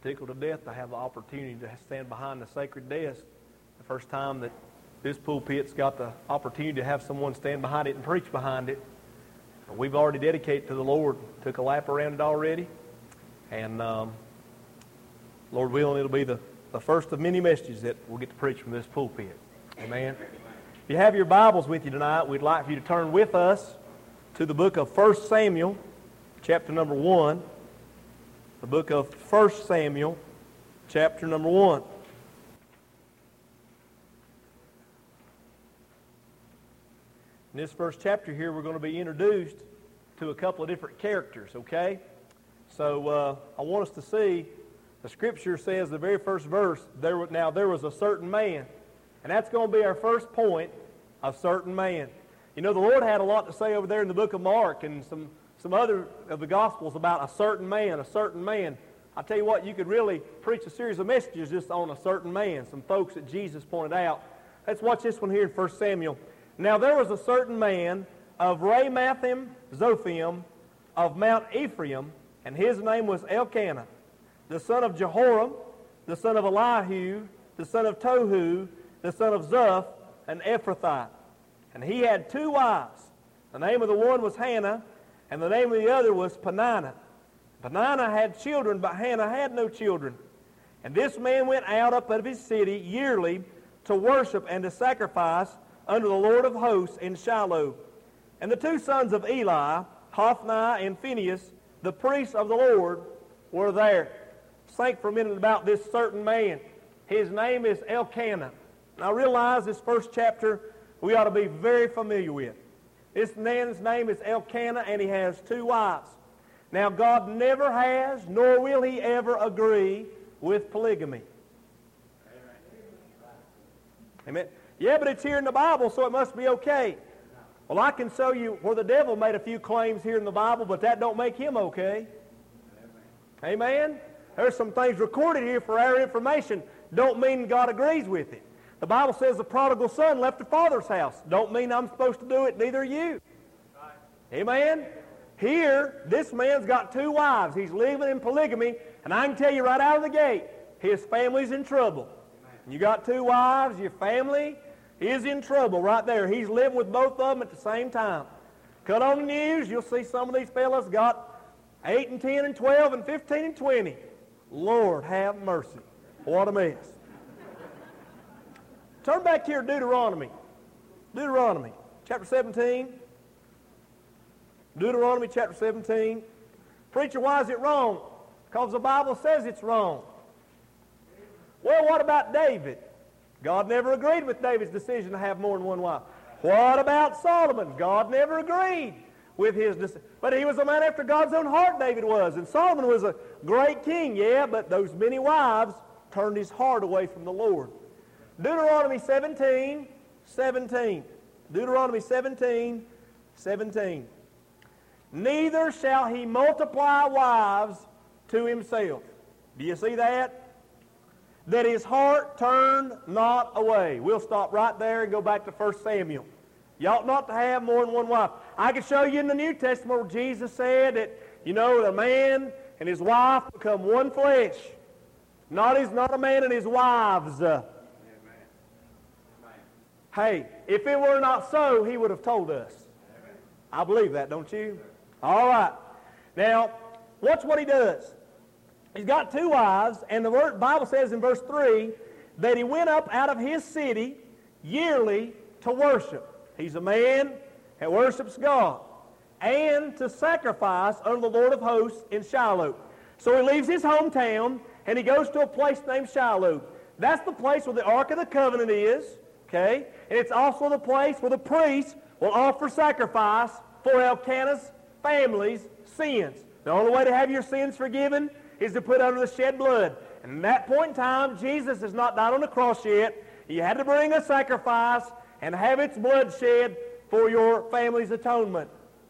tickled to death to have the opportunity to stand behind the sacred desk. The first time that this pulpit's got the opportunity to have someone stand behind it and preach behind it. We've already dedicated to the Lord, took a lap around it already, and Lord willing, it'll be the first of many messages that we'll get to preach from this pulpit. Amen. If you have your Bibles with you tonight, we'd like for you to turn with us to the book of 1 Samuel, chapter number 1. The book of 1 Samuel, chapter number 1. In this first chapter here, we're going to be introduced to a couple of different characters, okay? So I want us to see, the Scripture says, the very first verse, there was a certain man. And that's going to be our first point, a certain man. You know, the Lord had a lot to say over there in the book of Mark and some other of the Gospels about a certain man, a certain man. I tell you what, you could really preach a series of messages just on a certain man, some folks that Jesus pointed out. Let's watch this one here in 1 Samuel. Now there was a certain man of Ramathim Zophim of Mount Ephraim, and his name was Elkanah, the son of Jehoram, the son of Elihu, the son of Tohu, the son of Zuph, an Ephrathite. And he had two wives. The name of the one was Hannah, and the name of the other was Peninnah. Peninnah had children, but Hannah had no children. And this man went out up of his city yearly to worship and to sacrifice unto the Lord of hosts in Shiloh. And the two sons of Eli, Hophni and Phinehas, the priests of the Lord, were there. Think for a minute about this certain man. His name is Elkanah. Now realize this first chapter we ought to be very familiar with. This man's name is Elkanah, and he has two wives. Now God never has, nor will He ever agree with polygamy. Amen. Yeah, but it's here in the Bible, so it must be okay. Well, I can show you where the devil made a few claims here in the Bible, but that don't make him okay. Amen? There's some things recorded here for our information. Don't mean God agrees with it. The Bible says the prodigal son left the father's house. Don't mean I'm supposed to do it, neither are you. Amen? Here, this man's got two wives. He's living in polygamy, and I can tell you right out of the gate, his family's in trouble. You got two wives, your family is in trouble right there. He's living with both of them at the same time. Cut on the news, you'll see some of these fellas got 8 and 10 and 12 and 15 and 20. Lord, have mercy. What a mess. Turn back here to Deuteronomy. Deuteronomy, chapter 17. Deuteronomy, chapter 17. Preacher, why is it wrong? Because the Bible says it's wrong. Well, what about David? God never agreed with David's decision to have more than one wife. What about Solomon? God never agreed with his decision. But he was a man after God's own heart, David was. And Solomon was a great king, yeah, but those many wives turned his heart away from the Lord. Deuteronomy 17, 17. Deuteronomy 17, 17. Neither shall he multiply wives to himself. Do you see that? That his heart turn not away. We'll stop right there and go back to 1 Samuel. You ought not to have more than one wife. I can show you in the New Testament where Jesus said that, you know, the man and his wife become one flesh. Not a man and his wives. Hey, if it were not so, he would have told us. I believe that, don't you? All right. Now, watch what he does. He's got two wives, and the Bible says in verse 3 that he went up out of his city yearly to worship. He's a man that worships God. And to sacrifice unto the Lord of hosts in Shiloh. So he leaves his hometown, and he goes to a place named Shiloh. That's the place where the Ark of the Covenant is, okay? And it's also the place where the priests will offer sacrifice for Elkanah's family's sins. The only way to have your sins forgiven is to put under the shed blood. And at that point in time, Jesus has not died on the cross yet. You had to bring a sacrifice and have its blood shed for your family's atonement.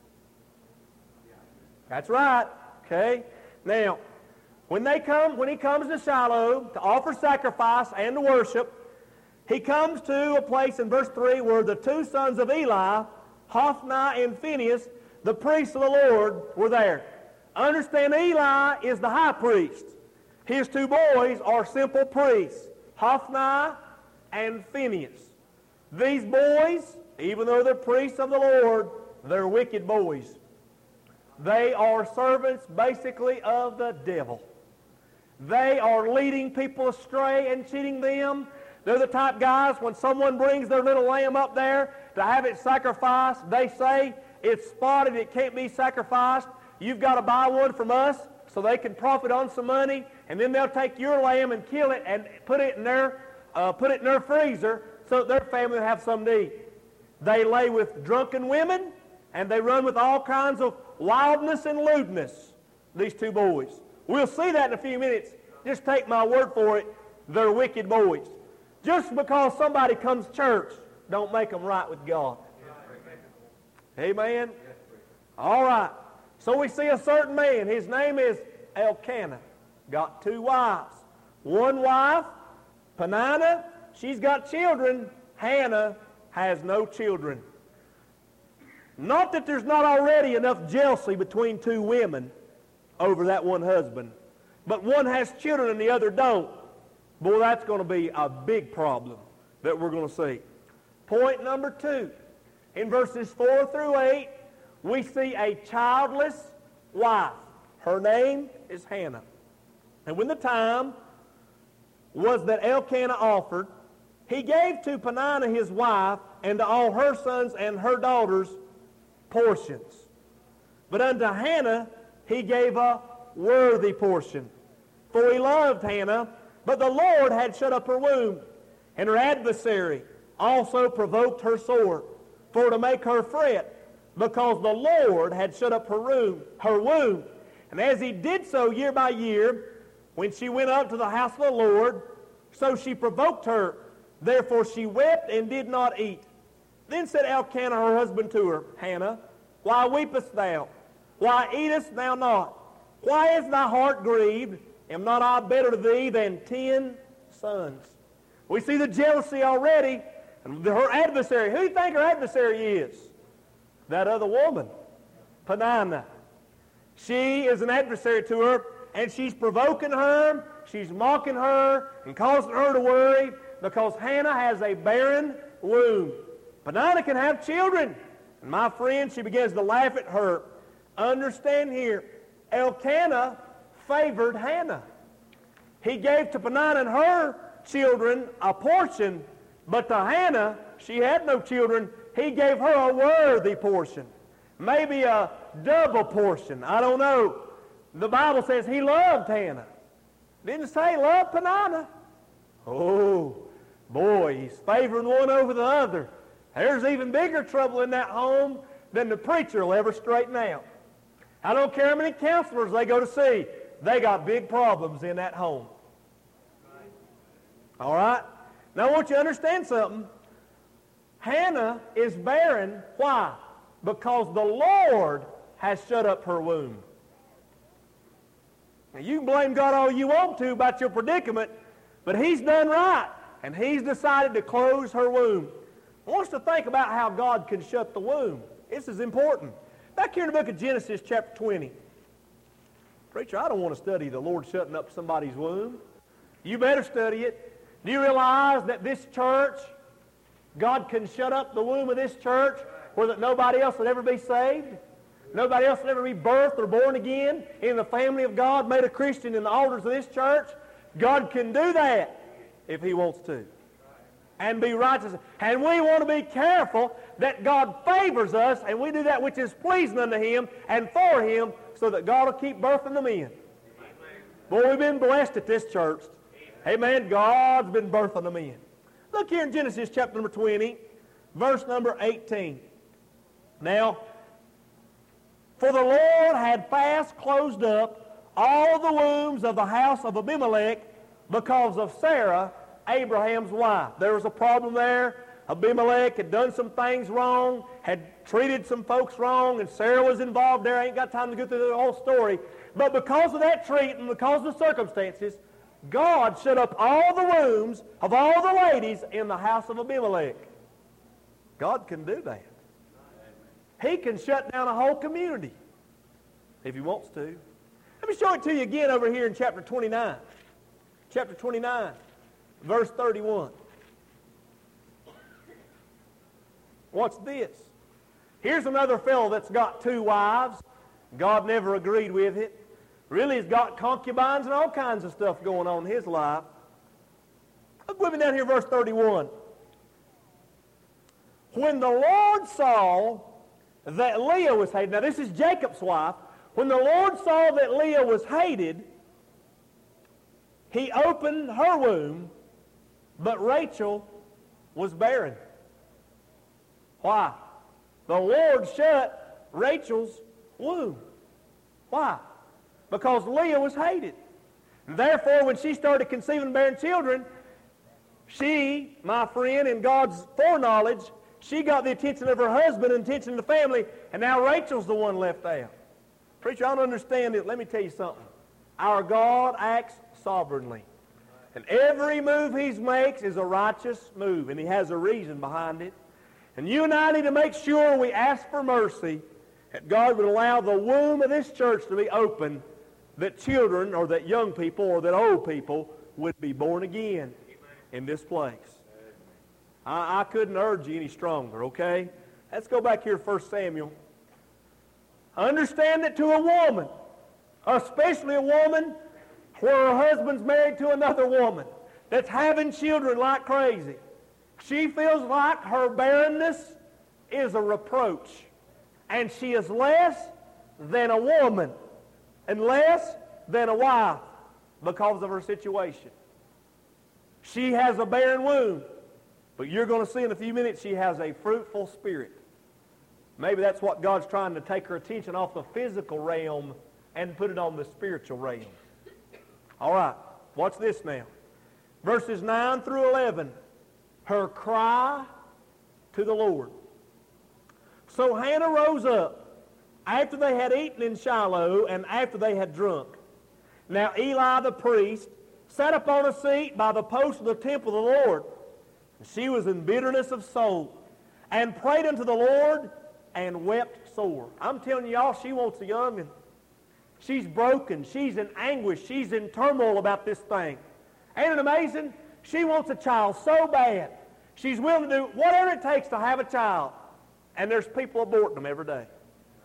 That's right. Okay? Now, when he comes to Shiloh to offer sacrifice and to worship, he comes to a place in verse 3 where the two sons of Eli, Hophni and Phinehas, the priests of the Lord, were there. Understand, Eli is the high priest. His two boys are simple priests, Hophni and Phinehas. These boys, even though they're priests of the Lord, they're wicked boys. They are servants, basically, of the devil. They are leading people astray and cheating them. They're the type guys, when someone brings their little lamb up there to have it sacrificed, they say, it's spotted, it can't be sacrificed. You've got to buy one from us so they can profit on some money, and then they'll take your lamb and kill it and put it in their freezer so that their family will have something to eat. They lay with drunken women, and they run with all kinds of wildness and lewdness, these two boys. We'll see that in a few minutes. Just take my word for it, they're wicked boys. Just because somebody comes to church, don't make them right with God. Amen? All right. So we see a certain man. His name is Elkanah. Got two wives. One wife, Peninnah, she's got children. Hannah has no children. Not that there's not already enough jealousy between two women over that one husband, but one has children and the other don't. Boy, that's going to be a big problem that we're going to see. Point number 2. In verses 4 through 8, we see a childless wife. Her name is Hannah. And when the time was that Elkanah offered, he gave to Peninnah his wife and to all her sons and her daughters portions. But unto Hannah he gave a worthy portion. For he loved Hannah, but the Lord had shut up her womb, and her adversary also provoked her sore, for to make her fret, because the Lord had shut up her womb. And as he did so year by year, when she went up to the house of the Lord, so she provoked her. Therefore she wept and did not eat. Then said Elkanah her husband to her, Hannah, why weepest thou? Why eatest thou not? Why is thy heart grieved? Am not I better to thee than 10 sons? We see the jealousy already. And her adversary, who do you think her adversary is? That other woman, Peninnah. She is an adversary to her, and she's provoking her, she's mocking her, and causing her to worry, because Hannah has a barren womb. Peninnah can have children. And my friend, she begins to laugh at her. Understand here, Elkanah favored Hannah. He gave to Peninnah and her children a portion, but to Hannah, she had no children. He gave her a worthy portion. Maybe a double portion. I don't know. The Bible says he loved Hannah. Didn't say he loved Peninnah. Oh, boy, he's favoring one over the other. There's even bigger trouble in that home than the preacher will ever straighten out. I don't care how many counselors they go to see. They got big problems in that home. All right? Now I want you to understand something. Hannah is barren. Why? Because the Lord has shut up her womb. Now you can blame God all you want to about your predicament, but He's done right, and He's decided to close her womb. I want us to think about how God can shut the womb. This is important. Back here in the book of Genesis chapter 20. Preacher, I don't want to study the Lord shutting up somebody's womb. You better study it. Do you realize that this church, God can shut up the womb of this church where that nobody else would ever be saved? Nobody else would ever be birthed or born again in the family of God, made a Christian in the altars of this church? God can do that if He wants to. And be righteous. And we want to be careful that God favors us and we do that which is pleasing unto Him and for Him, so that God will keep birthing them in. Boy, we've been blessed at this church. Amen. God's been birthing them in. Look here in Genesis chapter number 20, verse number 18. Now, for the Lord had fast closed up all the wombs of the house of Abimelech because of Sarah, Abraham's wife. There was a problem there. Abimelech had done some things wrong, had treated some folks wrong, and Sarah was involved there. I ain't got time to go through the whole story. But because of that treatment, because of the circumstances, God shut up all the wombs of all the ladies in the house of Abimelech. God can do that. He can shut down a whole community if He wants to. Let me show it to you again over here in chapter 29. chapter 29, verse 31. What's this? Here's another fellow that's got 2 wives. God never agreed with it. Really, he's got concubines and all kinds of stuff going on in his life. Look with me down here, verse 31. When the Lord saw that Leah was hated, now this is Jacob's wife. When the Lord saw that Leah was hated, he opened her womb, but Rachel was barren. Why? The Lord shut Rachel's womb. Why? Because Leah was hated. Therefore, when she started conceiving and bearing children, she, my friend, in God's foreknowledge, she got the attention of her husband and attention of the family, and now Rachel's the one left out. Preacher, I don't understand it. Let me tell you something. Our God acts sovereignly. And every move he makes is a righteous move, and he has a reason behind it. And you and I need to make sure we ask for mercy, that God would allow the womb of this church to be open, that children or that young people or that old people would be born again in this place. I couldn't urge you any stronger, okay? Let's go back here to 1 Samuel. Understand that to a woman, especially a woman where her husband's married to another woman that's having children like crazy, she feels like her barrenness is a reproach. And she is less than a woman and less than a wife because of her situation. She has a barren womb, but you're going to see in a few minutes she has a fruitful spirit. Maybe that's what God's trying to take her attention off the physical realm and put it on the spiritual realm. All right, watch this now. Verses 9 through 11. Her cry to the Lord. So Hannah rose up after they had eaten in Shiloh and after they had drunk. Now Eli the priest sat upon a seat by the post of the temple of the Lord. She was in bitterness of soul and prayed unto the Lord and wept sore. I'm telling y'all, she wants a young'un. She's broken. She's in anguish. She's in turmoil about this thing. Ain't it amazing? She wants a child so bad. She's willing to do whatever it takes to have a child. And there's people aborting them every day.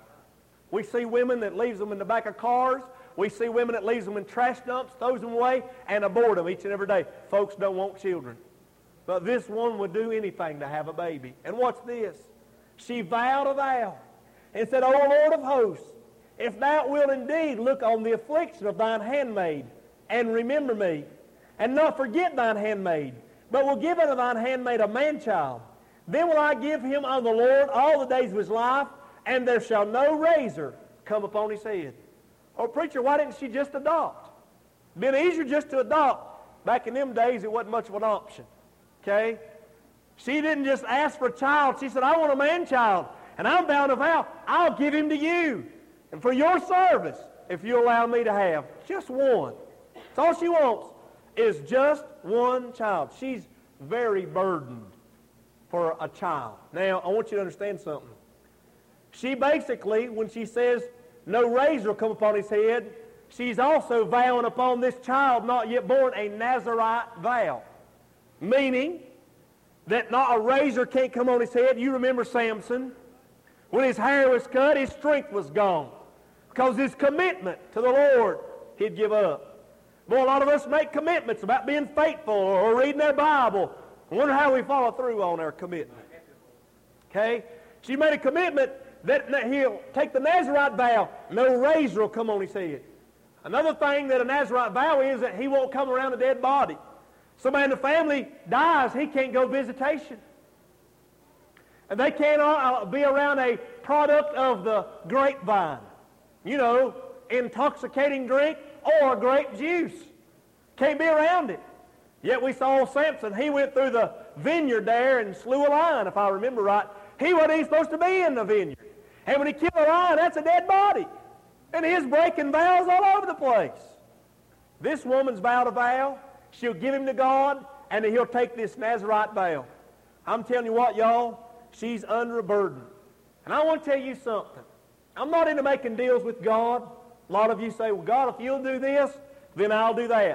We see women that leaves them in the back of cars. We see women that leaves them in trash dumps, throws them away, and abort them each and every day. Folks don't want children. But this woman would do anything to have a baby. And watch this. She vowed a vow and said, O Lord of hosts, if thou wilt indeed look on the affliction of thine handmaid, and remember me, and not forget thine handmaid, but will give unto thine handmaid a man-child, then will I give him unto the Lord all the days of his life, and there shall no razor come upon his head. Oh, preacher, why didn't she just adopt? It'd been easier just to adopt. Back in them days, it wasn't much of an option. Okay? She didn't just ask for a child. She said, I want a man-child, and I'm bound to vow, I'll give him to you. And for your service, if you allow me to have just one. That's all she wants, is just one child. She's very burdened for a child. Now, I want you to understand something. She basically, when she says, no razor will come upon his head, she's also vowing upon this child not yet born a Nazirite vow. Meaning that not a razor can't come on his head. You remember Samson. When his hair was cut, his strength was gone. Because his commitment to the Lord, he'd give up. Boy, a lot of us make commitments about being faithful or reading our Bible. I wonder how we follow through on our commitment. Okay? She made a commitment that he'll take the Nazirite vow. No razor will come on his head. Another thing that a Nazirite vow is that he won't come around a dead body. Somebody in the family dies, he can't go visitation. And they can't be around a product of the grapevine. You know, intoxicating drink or grape juice. Can't be around it. Yet we saw Samson, he went through the vineyard there and slew a lion, if I remember right. He wasn't even supposed to be in the vineyard. And when he killed a lion, that's a dead body. And he's breaking vows all over the place. This woman's vowed a vow. She'll give him to God, and then he'll take this Nazirite vow. I'm telling you what, y'all, she's under a burden. And I want to tell you something. I'm not into making deals with God. A lot of you say, well, God, if you'll do this, then I'll do that.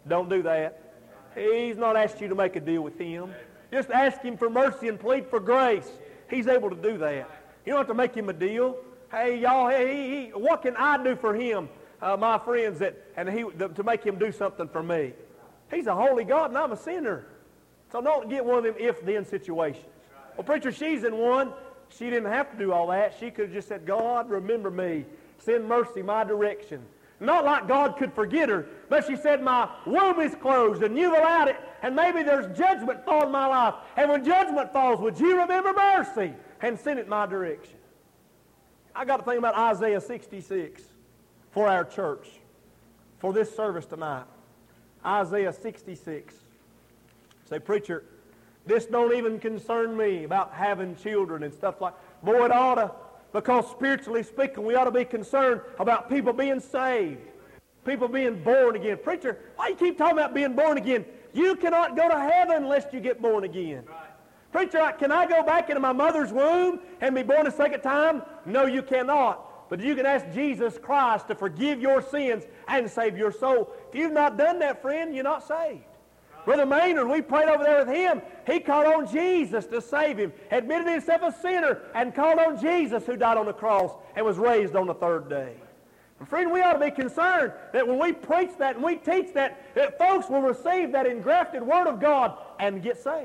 Don't do that. He's not asked you to make a deal with Him. Just ask Him for mercy and plead for grace. He's able to do that. You don't have to make Him a deal. Hey, y'all, what can I do for Him, my friends, to make Him do something for me? He's a holy God and I'm a sinner. So don't get one of them if-then situations. Well, preacher, she's in one. She didn't have to do all that. She could have just said, God, remember me. Send mercy my direction. Not like God could forget her, but she said, my womb is closed and you've allowed it, and maybe there's judgment fall in my life. And when judgment falls, would you remember mercy and send it my direction? I got to think about Isaiah 66 for our church, for this service tonight. Isaiah 66. Say, preacher, this don't even concern me about having children and stuff like that. Boy, it ought to. Because spiritually speaking, we ought to be concerned about people being saved, people being born again. Preacher, why you keep talking about being born again? You cannot go to heaven unless you get born again. Right. Preacher, can I go back into my mother's womb and be born a second time? No, you cannot. But you can ask Jesus Christ to forgive your sins and save your soul. If you've not done that, friend, you're not saved. Brother Maynard, we prayed over there with him. He called on Jesus to save him, admitted himself a sinner, and called on Jesus who died on the cross and was raised on the third day. And friend, we ought to be concerned that when we preach that and we teach that folks will receive that engrafted Word of God and get saved.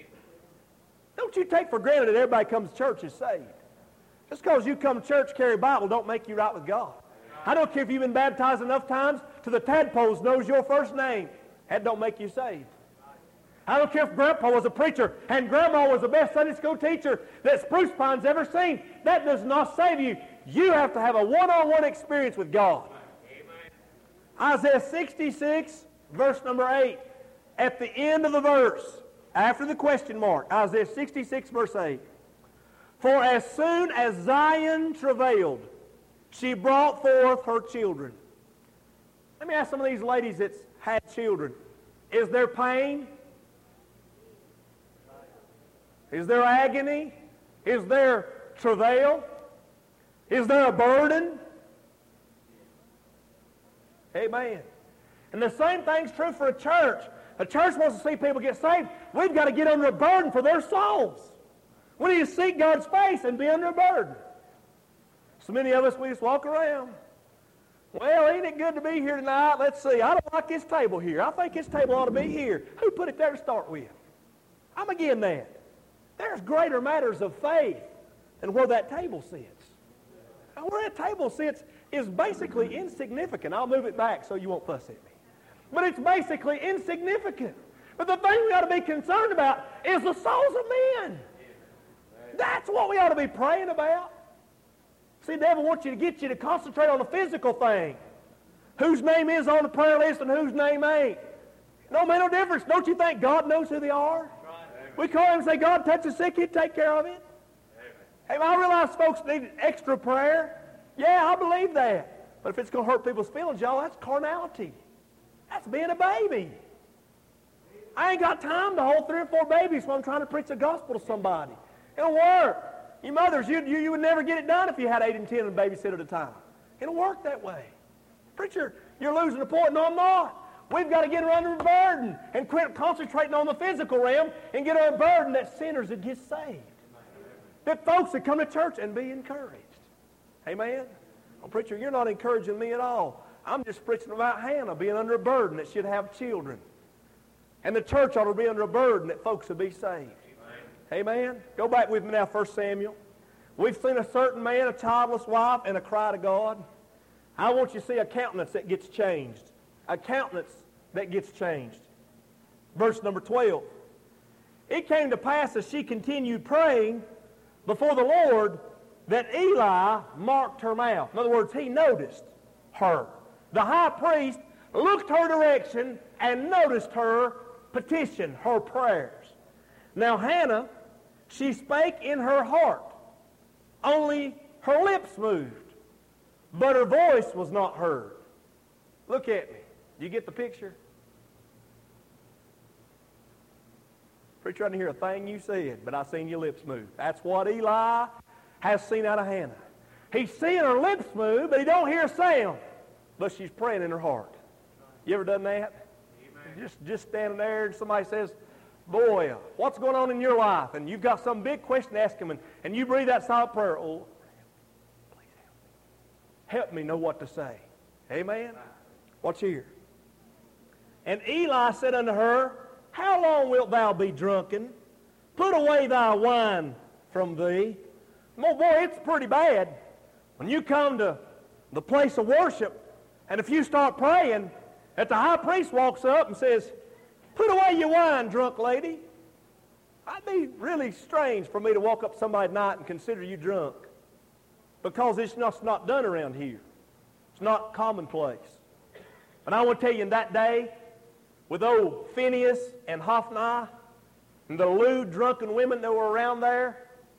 Don't you take for granted that everybody comes to church is saved. Just because you come to church, carry a Bible, don't make you right with God. I don't care if you've been baptized enough times till the tadpoles knows your first name. That don't make you saved. I don't care if Grandpa was a preacher and Grandma was the best Sunday school teacher that Spruce Pine's ever seen. That does not save you. You have to have a one-on-one experience with God. Amen. Isaiah 66, verse number 8. At the end of the verse, after the question mark, Isaiah 66, verse 8. For as soon as Zion travailed, she brought forth her children. Let me ask some of these ladies that's had children. Is there pain? Is there agony? Is there travail? Is there a burden? Amen. And the same thing's true for a church. A church wants to see people get saved. We've got to get under a burden for their souls. We need to seek God's face and be under a burden. So many of us, we just walk around. Well, ain't it good to be here tonight? Let's see. I don't like this table here. I think this table ought to be here. Who put it there to start with? I'm again that. There's greater matters of faith than where that table sits. And where that table sits is basically insignificant. I'll move it back so you won't fuss at me. But it's basically insignificant. But the thing we ought to be concerned about is the souls of men. That's what we ought to be praying about. See, the devil wants you to get you to concentrate on the physical thing. Whose name is on the prayer list and whose name ain't. It don't make no difference. Don't you think God knows who they are? We call him and say, God, touch the sick, he'd take care of it. Hey, I realize folks need extra prayer. Yeah, I believe that. But if it's going to hurt people's feelings, y'all, that's carnality. That's being a baby. I ain't got time to hold 3 or 4 babies while I'm trying to preach the gospel to somebody. It'll work. You mothers, you would never get it done if you had 8 and 10 and a babysitter at a time. It'll work that way. Preacher, you're losing the point. No, I'm not. We've got to get under a burden and quit concentrating on the physical realm and get on a burden that sinners would get saved. That folks that come to church and be encouraged. Amen? Well, preacher, you're not encouraging me at all. I'm just preaching about Hannah being under a burden that should have children. And the church ought to be under a burden that folks would be saved. Amen? Go back with me now, 1 Samuel. We've seen a certain man, a childless wife, and a cry to God. I want you to see a countenance that gets changed. A countenance that gets changed. Verse number 12. It came to pass as she continued praying before the Lord that Eli marked her mouth. In other words, he noticed her. The high priest looked her direction and noticed her petition, her prayers. Now Hannah, she spake in her heart. Only her lips moved, but her voice was not heard. Look at me. Do you get the picture? Preacher, I didn't hear a thing you said, but I seen your lips move. That's what Eli has seen out of Hannah. He's seeing her lips move, but he don't hear a sound. But she's praying in her heart. You ever done that? just standing there, and somebody says, boy, what's going on in your life? And you've got some big question to ask him, and you breathe that silent prayer, oh, please help me know what to say. Amen? Watch here. And Eli said unto her, how long wilt thou be drunken? Put away thy wine from thee. Oh boy, it's pretty bad. When you come to the place of worship, and if you start praying, that the high priest walks up and says, put away your wine, drunk lady. It'd be really strange for me to walk up to somebody tonight and consider you drunk, because it's not done around here. It's not commonplace. And I want to tell you, in that day, with old Phineas and Hophni and the lewd, drunken women that were around there,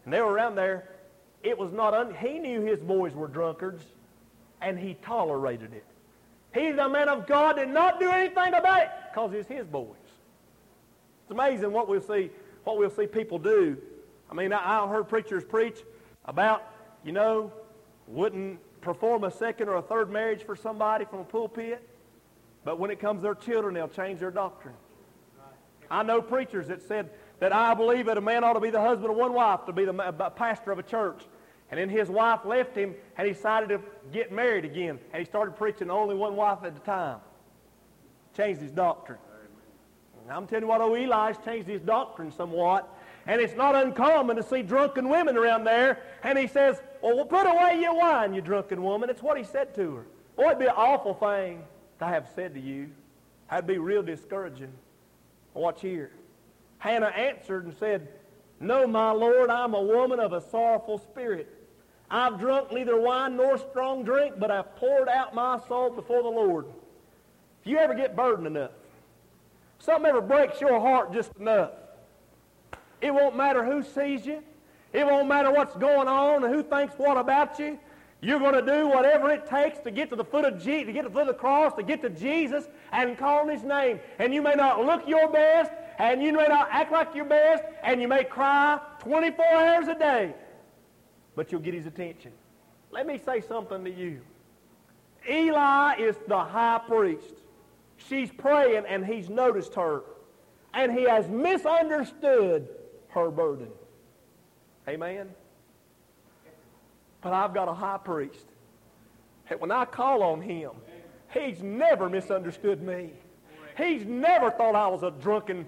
it was not, he knew his boys were drunkards, and he tolerated it. He's a man of God, did not do anything about it, because it's his boys. It's amazing what we'll see people do. I mean, I heard preachers preach about, wouldn't perform a second or a third marriage for somebody from a pulpit, but when it comes to their children, they'll change their doctrine. I know preachers that said that I believe that a man ought to be the husband of one wife, to be the pastor of a church. And then his wife left him, and he decided to get married again. And he started preaching only one wife at a time. Changed his doctrine. And I'm telling you what, old Eli's changed his doctrine somewhat. And it's not uncommon to see drunken women around there. And he says, well, put away your wine, you drunken woman. It's what he said to her. Boy, it'd be an awful thing to have said to you. That'd be real discouraging. Watch here. Hannah answered and said, no, my Lord, I'm a woman of a sorrowful spirit. I've drunk neither wine nor strong drink, but I've poured out my soul before the Lord. If you ever get burdened enough, something ever breaks your heart just enough, it won't matter who sees you. It won't matter what's going on and who thinks what about you. You're going to do whatever it takes to get to the foot of Jesus, to get to the foot of the cross, to get to Jesus and call on his name. And you may not look your best, and you may not act like your best, and you may cry 24 hours a day, but you'll get his attention. Let me say something to you. Eli is the high priest. She's praying, and he's noticed her, and he has misunderstood her burden. Amen? But I've got a high priest. When I call on him, he's never misunderstood me. He's never thought I was a drunken,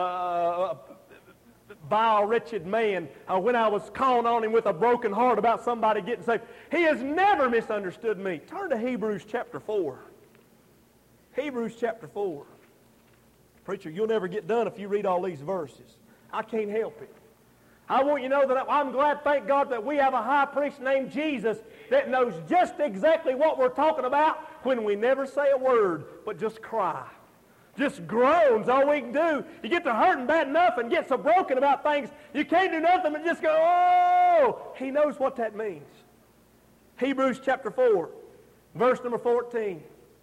vile, wretched man when I was calling on him with a broken heart about somebody getting saved. He has never misunderstood me. Turn to Hebrews chapter 4. Hebrews chapter 4. Preacher, you'll never get done if you read all these verses. I can't help it. I want you to know that I'm glad, thank God, that we have a high priest named Jesus that knows just exactly what we're talking about when we never say a word, but just cry. Just groans, all we can do. You get to hurting bad enough and get so broken about things, you can't do nothing but just go, oh! He knows what that means. Hebrews chapter 4, verse number 14.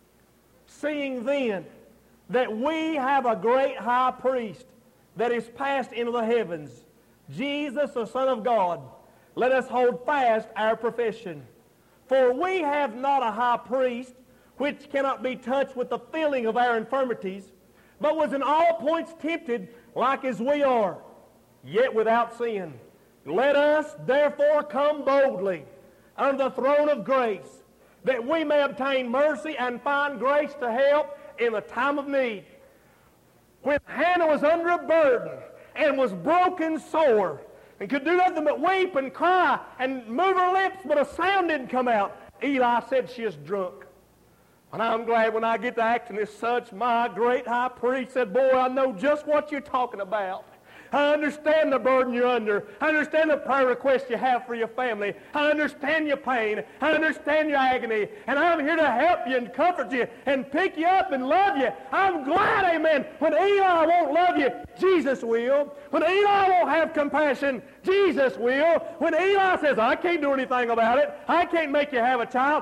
Seeing then that we have a great high priest that is passed into the heavens, Jesus, the Son of God, let us hold fast our profession. For we have not a high priest which cannot be touched with the feeling of our infirmities, but was in all points tempted like as we are, yet without sin. Let us therefore come boldly unto the throne of grace, that we may obtain mercy and find grace to help in the time of need. When Hannah was under a burden and was broken sore and could do nothing but weep and cry and move her lips, but a sound didn't come out, Eli said she is drunk. And I'm glad when I get to acting as such, my great high priest said, boy, I know just what you're talking about. I understand the burden you're under. I understand the prayer requests you have for your family. I understand your pain. I understand your agony. And I'm here to help you and comfort you and pick you up and love you. I'm glad, amen. When Eli won't love you, Jesus will. When Eli won't have compassion, Jesus will. When Eli says, I can't do anything about it, I can't make you have a child,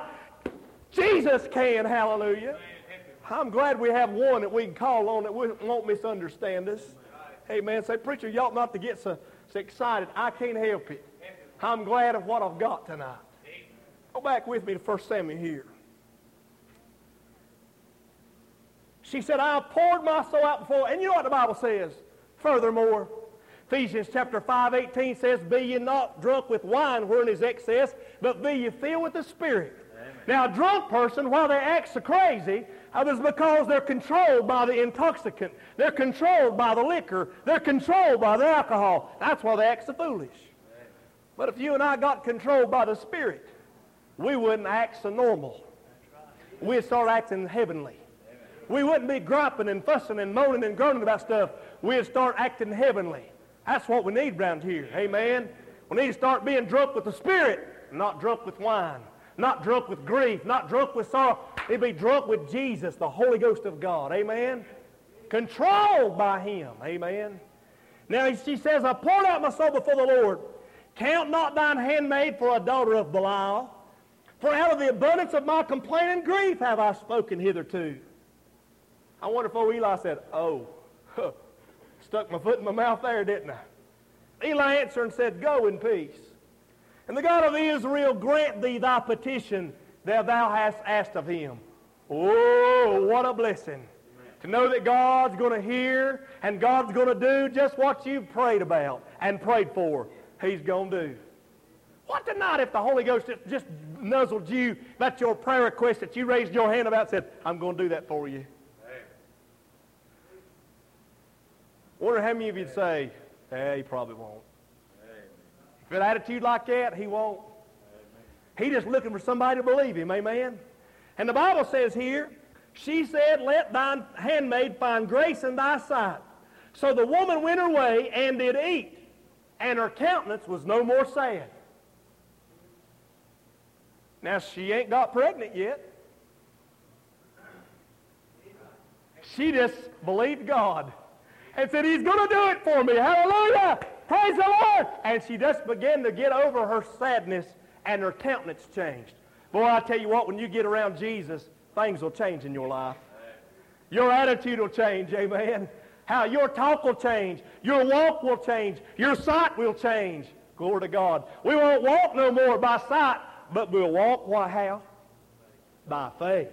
Jesus can, hallelujah. I'm glad we have one that we can call on that won't misunderstand us. Amen. Say, preacher, you ought not to get so excited. I can't help it. I'm glad of what I've got tonight. Go back with me to 1 Samuel here. She said, I have poured my soul out before. And you know what the Bible says? Furthermore, Ephesians chapter 5:18 says, be ye not drunk with wine wherein is excess, but be ye filled with the Spirit. Amen. Now, a drunk person, while they act so crazy, it was because they're controlled by the intoxicant. They're controlled by the liquor. They're controlled by the alcohol. That's why they act so foolish. Amen. But if you and I got controlled by the Spirit, we wouldn't act so normal. We'd start acting heavenly. Amen. We wouldn't be griping and fussing and moaning and groaning about stuff. We'd start acting heavenly. That's what we need around here. Amen. We need to start being drunk with the Spirit, not drunk with wine, not drunk with grief, not drunk with sorrow. We'd be drunk with Jesus, the Holy Ghost of God. Amen. Controlled by Him. Amen. Now she says, I poured out my soul before the Lord. Count not thine handmaid for a daughter of Belial. For out of the abundance of my complaint and grief have I spoken hitherto. I wonder if old Eli said, oh, stuck my foot in my mouth there, didn't I? Eli answered and said, go in peace. And the God of Israel grant thee thy petition that thou hast asked of Him. Oh, what a blessing. Amen. To know that God's going to hear and God's going to do just what you've prayed about and prayed for. He's going to do. What tonight if the Holy Ghost just nuzzled you about your prayer request that you raised your hand about and said, I'm going to do that for you? I wonder how many of you'd say, he probably won't. Amen. If an attitude like that, he won't. He's just looking for somebody to believe him. Amen. And the Bible says here, she said, let thine handmaid find grace in thy sight. So the woman went her way and did eat, and her countenance was no more sad. Now, she ain't got pregnant yet. She just believed God and said, He's going to do it for me. Hallelujah. Praise the Lord. And she just began to get over her sadness, and her countenance changed. Boy, I tell you what, when you get around Jesus, things will change in your life. Your attitude will change, amen. How your talk will change. Your walk will change. Your sight will change. Glory to God. We won't walk no more by sight, but we'll walk how? By faith.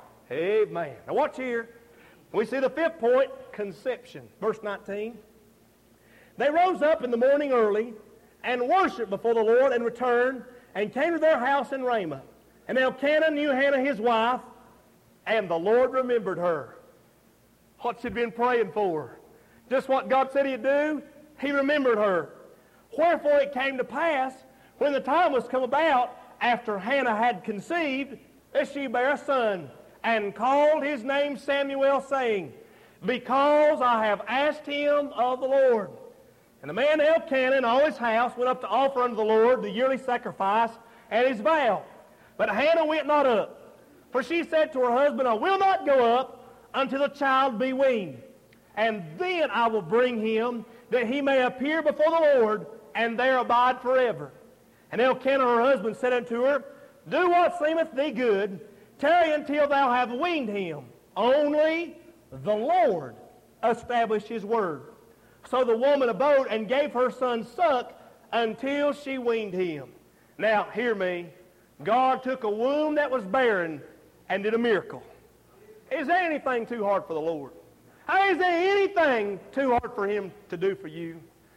Amen. Now watch here. We see the fifth point, conception. Verse 19. They rose up in the morning early and worshiped before the Lord and returned and came to their house in Ramah. And Elkanah knew Hannah his wife, and the Lord remembered her. What she'd been praying for. Just what God said He'd do, He remembered her. Wherefore it came to pass, when the time was come about, after Hannah had conceived, that she bare a son, and called his name Samuel, saying, because I have asked him of the Lord. And the man Elkanah and all his house went up to offer unto the Lord the yearly sacrifice and his vow. But Hannah went not up, for she said to her husband, I will not go up until the child be weaned. And then I will bring him, that he may appear before the Lord, and there abide forever. And Elkanah her husband said unto her, do what seemeth thee good, tarry until thou have weaned him. Only the Lord established His word. So the woman abode and gave her son suck until she weaned him. Now, hear me. God took a womb that was barren and did a miracle. Is there anything too hard for the Lord? Is there anything too hard for Him to do for you?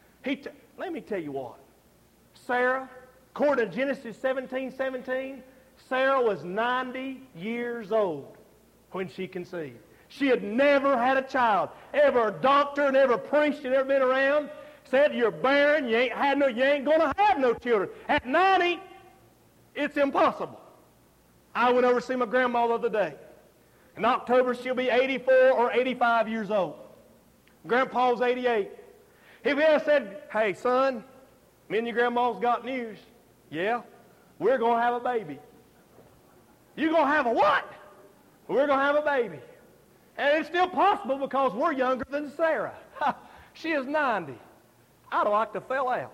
Let me tell you what. Sarah, according to Genesis 17:17, Sarah was 90 years old when she conceived. She had never had a child. Every doctor and every priest that had ever been around said, you're barren, you ain't going to have no children. At 90, it's impossible. I went over to see my grandma the other day. In October, she'll be 84 or 85 years old. Grandpa's 88. If he had said, hey, son, me and your grandma's got news. Yeah, we're going to have a baby. You're going to have a what? We're going to have a baby. And it's still possible because we're younger than Sarah. She is 90. I'd have liked to fell out.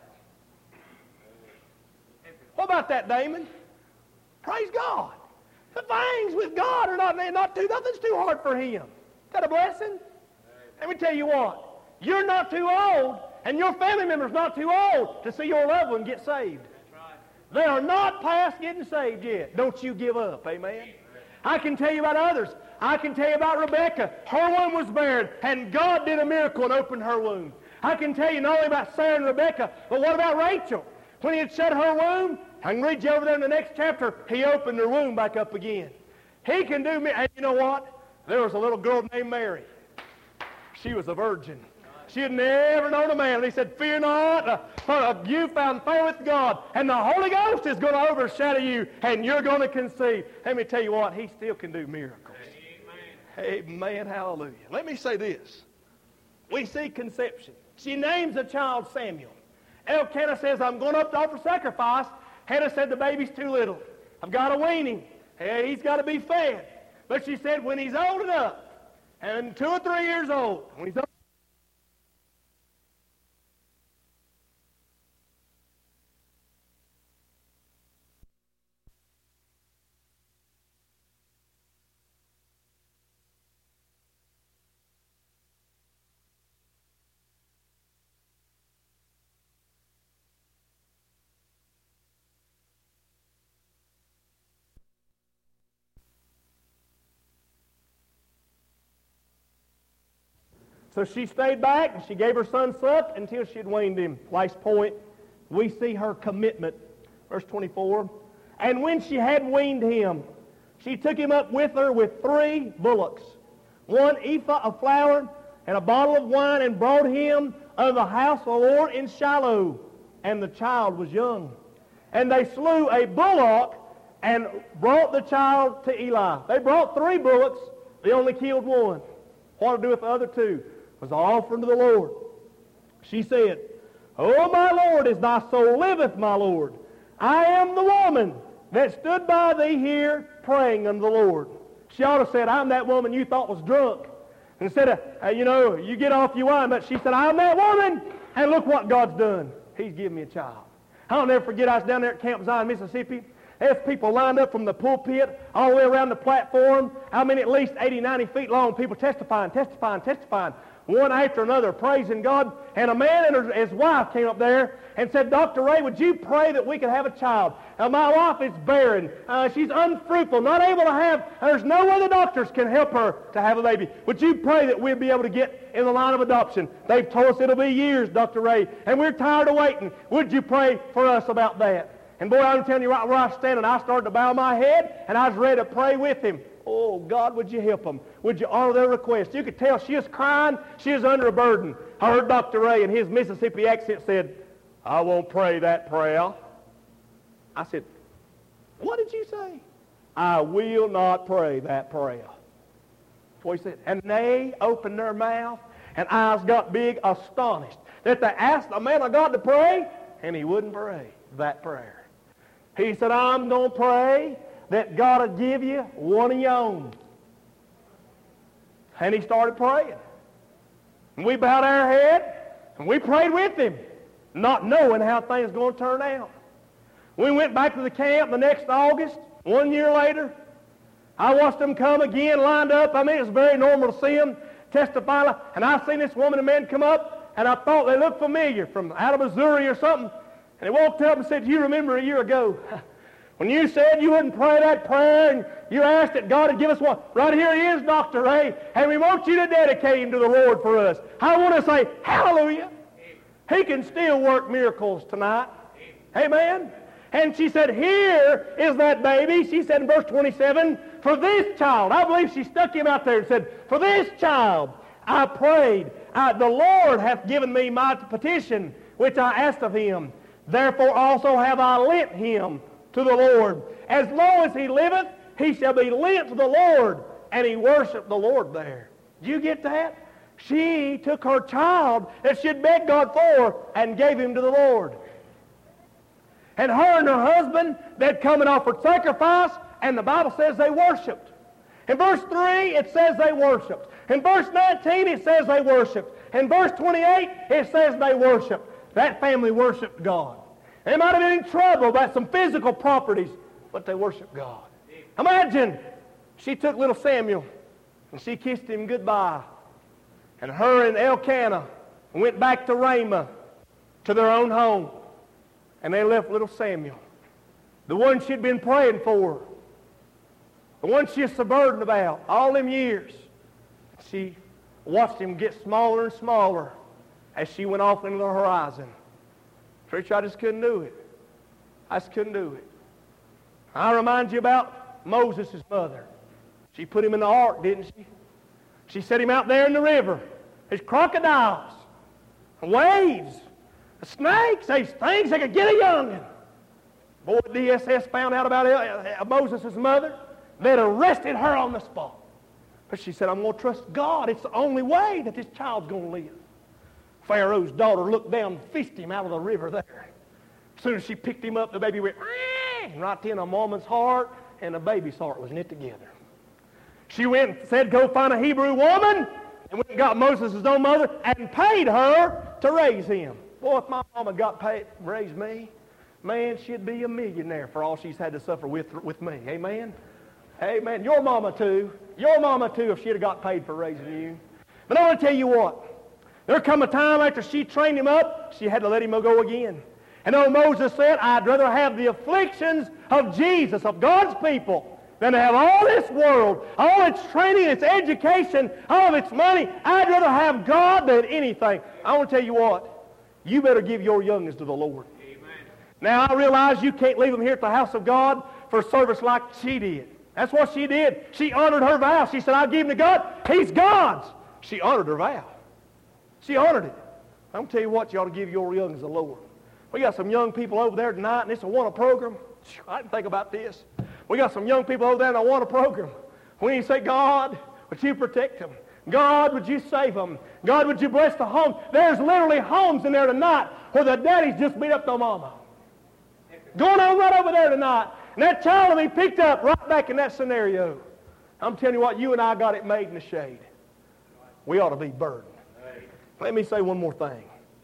What about that, Damon? Praise God. The things with God are nothing's too hard for Him. Is that a blessing? Let me tell you what. You're not too old, and your family member's not too old to see your loved one get saved. They are not past getting saved yet. Don't you give up. Amen. I can tell you about others. I can tell you about Rebekah. Her womb was barren, and God did a miracle and opened her womb. I can tell you not only about Sarah and Rebekah, but what about Rachel? When he had shut her womb, I can read you over there in the next chapter, he opened her womb back up again. He can do me. And you know what? There was a little girl named Mary. She was a virgin. She had never known a man. And he said, fear not, you found favor with God, and the Holy Ghost is going to overshadow you, and you're going to conceive. Let me tell you what, he still can do miracles. Amen. Amen, hallelujah. Let me say this. We see conception. She names the child Samuel. Elkanah says, I'm going up to offer sacrifice. Hannah said, the baby's too little. I've got to wean him. Hey, he's got to be fed. But she said, when he's old enough, and 2 or 3 years old, when he's old, so she stayed back, and she gave her son suck until she had weaned him. Last point, we see her commitment. Verse 24. And when she had weaned him, she took him up with her with 3 bullocks, 1 ephah of flour, and a bottle of wine, and brought him of the house of the Lord in Shiloh. And the child was young. And they slew a bullock and brought the child to Eli. They brought 3 bullocks. They only killed 1. What to do with the other 2? Was offering to the Lord. She said, O my Lord, as thy soul liveth, my Lord, I am the woman that stood by thee here praying unto the Lord. She ought to have said, I'm that woman you thought was drunk. Instead of, you get off your wine. But she said, I'm that woman, and look what God's done. He's given me a child. I'll never forget, I was down there at Camp Zion, Mississippi. There's people lined up from the pulpit all the way around the platform. At least 80, 90 feet long, people testifying. One after another, praising God. And a man and his wife came up there and said, Dr. Ray, would you pray that we could have a child? Now, my wife is barren. She's unfruitful, not able to have, there's no way the doctors can help her to have a baby. Would you pray that we'll be able to get in the line of adoption? They've told us it'll be years, Dr. Ray, and we're tired of waiting. Would you pray for us about that? And boy, I'm telling you, right where I was standing, I started to bow my head, and I was ready to pray with him. Oh, God, would you help them? Would you honor their request? You could tell she was crying. She was under a burden. I heard Dr. Ray in his Mississippi accent said, I won't pray that prayer. I said, what did you say? I will not pray that prayer. That's what he said. And they opened their mouth, and eyes got big, astonished, that they asked the man of God to pray, and he wouldn't pray that prayer. He said, I'm going to pray that God will give you one of your own. And he started praying. And we bowed our head, and we prayed with him, not knowing how things were going to turn out. We went back to the camp the next August, 1 year later. I watched them come again, lined up. It was very normal to see them testify. And I seen this woman and man come up, and I thought they looked familiar from out of Missouri or something. And they walked up and said, you remember a year ago when you said you wouldn't pray that prayer and you asked that God would give us one? Right here he is, Dr. Ray, and we want you to dedicate him to the Lord for us. I want to say, hallelujah. He can still work miracles tonight. Amen. And she said, here is that baby. She said in verse 27, for this child, I believe she stuck him out there and said, for this child I prayed. The Lord hath given me my petition, which I asked of him. Therefore also have I lent him to the Lord. As long as he liveth, he shall be lent to the Lord. And he worshiped the Lord there. Do you get that? She took her child that she had begged God for and gave him to the Lord. And her and her husband, they'd come and offered sacrifice, and the Bible says they worshiped. In verse 3, it says they worshiped. In verse 19, it says they worshiped. In verse 28, it says they worshiped. That family worshiped God. They might have been in trouble about some physical properties, but they worshiped God. Imagine, she took little Samuel, and she kissed him goodbye. And her and Elkanah went back to Ramah, to their own home. And they left little Samuel, the one she'd been praying for the one she was so burdened about all them years. She watched him get smaller and smaller as she went off into the horizon. Preacher, I just couldn't do it. I just couldn't do it. I remind you about Moses' mother. She put him in the ark, didn't she? She set him out there in the river. There's crocodiles, waves, snakes, these things that could get a young'un. Boy, DSS found out about Moses' mother. They'd arrested her on the spot. But she said, I'm going to trust God. It's the only way that this child's going to live. Pharaoh's daughter looked down and fished him out of the river there. As soon as she picked him up, the baby went, right in a woman's heart, and the baby's heart was knit together. She went and said, go find a Hebrew woman, and went and got Moses' own mother and paid her to raise him. Boy, if my mama got paid to raise me, man, she'd be a millionaire for all she's had to suffer with me. Amen? Amen. Your mama too, if she'd have got paid for raising you. But I want to tell you what. There come a time after she trained him up, she had to let him go again. And old Moses said, I'd rather have the afflictions of Jesus, of God's people, than to have all this world, all its training, its education, all of its money. I'd rather have God than anything. I want to tell you what. You better give your youngest to the Lord. Amen. Now, I realize you can't leave them here at the house of God for a service like she did. That's what she did. She honored her vow. She said, I'll give him to God. He's God's. She honored her vow. She honored it. I'm going to tell you what, you ought to give your youngins to the Lord. We got some young people over there tonight, and it's a WANA program. I didn't think about this. We got some young people over there in a WANA program. We need to say, God, would you protect them? God, would you save them? God, would you bless the home? There's literally homes in there tonight where the daddies just beat up their mama. Going on right over there tonight. And that child will be picked up right back in that scenario. I'm telling you what, you and I got it made in the shade. We ought to be burdened. Let me say one more thing.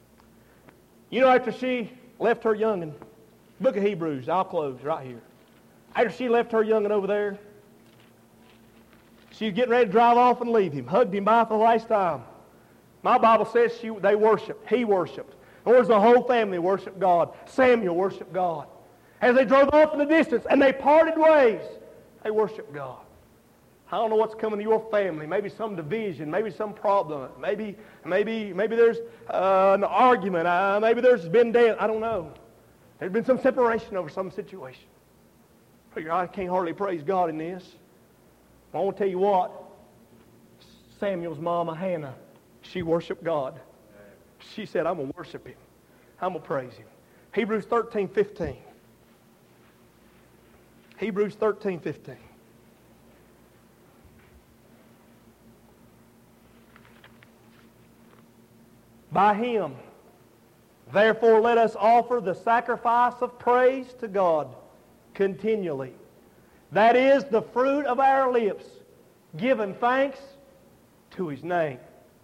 You know, after she left her young'un, book of Hebrews, I'll close right here. After she left her young'un over there, she was getting ready to drive off and leave him, hugged him by for the last time. My Bible says they worshiped. He worshiped. Whereas the whole family worshiped God. Samuel worshiped God. As they drove off in the distance and they parted ways, they worshiped God. I don't know what's coming to your family. Maybe some division. Maybe some problem. Maybe there's an argument. Maybe there's been death. I don't know. There's been some separation over some situation. I can't hardly praise God in this. I want to tell you what. Samuel's mama, Hannah, she worshiped God. She said, I'm going to worship him. I'm going to praise him. Hebrews 13:15. Hebrews 13:15. By him, therefore let us offer the sacrifice of praise to God continually. That is the fruit of our lips, giving thanks to his name.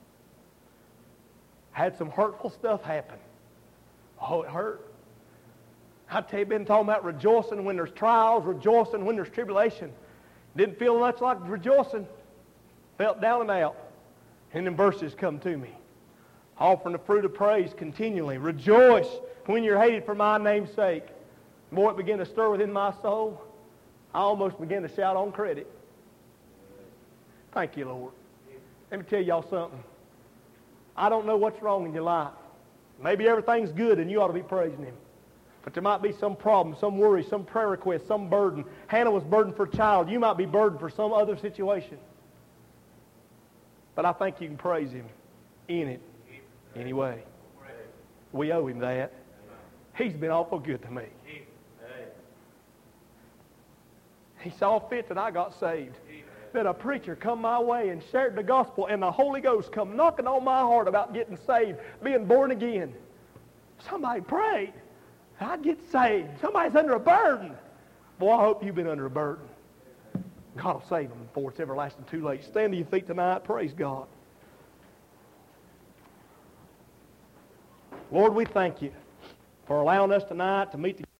Had some hurtful stuff happen. Oh, it hurt. I tell you, been talking about rejoicing when there's trials, rejoicing when there's tribulation. Didn't feel much like rejoicing. Felt down and out. And then verses come to me. Offering the fruit of praise continually. Rejoice when you're hated for my name's sake. Boy, it began to stir within my soul. I almost began to shout on credit. Thank you, Lord. Let me tell y'all something. I don't know what's wrong in your life. Maybe everything's good and you ought to be praising him. But there might be some problem, some worry, some prayer request, some burden. Hannah was burdened for a child. You might be burdened for some other situation. But I think you can praise him in it anyway. We owe him that. He's been awful good to me. He saw fit that I got saved. That a preacher come my way and shared the gospel and the Holy Ghost come knocking on my heart about getting saved, being born again. Somebody prayed. I'd get saved. Somebody's under a burden. Boy, I hope you've been under a burden. God will save them before it's everlasting too late. Stand to your feet tonight. Praise God. Lord, we thank you for allowing us tonight to meet together.